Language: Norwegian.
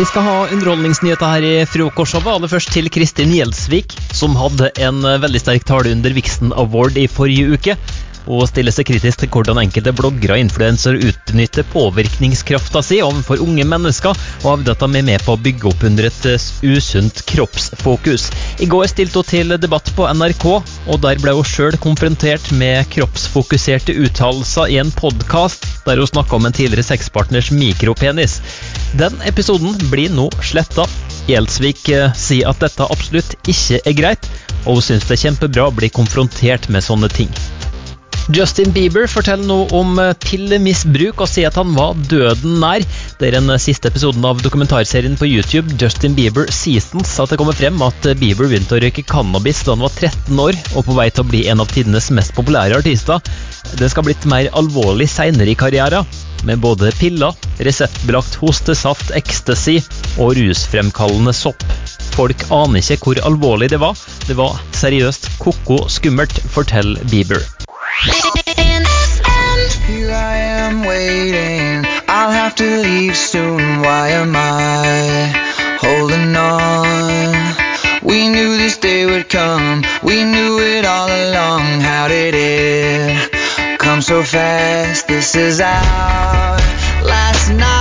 Vi skal ha underholdningsnyheter her i frokostshowet. Aller først til Kristin Gjelsvik, som hadde en veldig sterk tale under Vixen Award i forrige uke, og stiller seg kritisk til hvordan enkelte bloggere og influencer utnytter påvirkningskrafta si overfor unge mennesker, og hevder at de er med på å bygge opp under et usunt kroppsfokus. I går stilte hun til debatt på NRK, og der ble hun selv konfrontert med kroppsfokuserte uttalelser i en podcast, der hun snakket om en tidligere sexpartners mikropenis. Den episoden blir nå slettet. Gjelsvik sier at dette absolutt ikke er greit, og hun synes det er kjempebra å bli konfrontert med sånne ting. Justin Bieber forteller nå om pillemisbruk og sier at han var døden nær. Det er den siste episoden av dokumentarserien på YouTube Justin Bieber Seasons at det kommer frem at Bieber begynte å røyke cannabis da han var 13 år og på vei til å bli en av tidenes mest populære artister. Det skal blitt mer alvorlig senere i karrieren, med både piller, reseptbelagt hostesaft, ecstasy og rusfremkallende sopp. Folk aner ikke hvor alvorlig det var. Det var seriøst koko skummelt, forteller Bieber. Here I am waiting, I'll have to leave soon, why am I holding on? We knew this day would come, we knew it all along, how did it come so fast? This is our last night.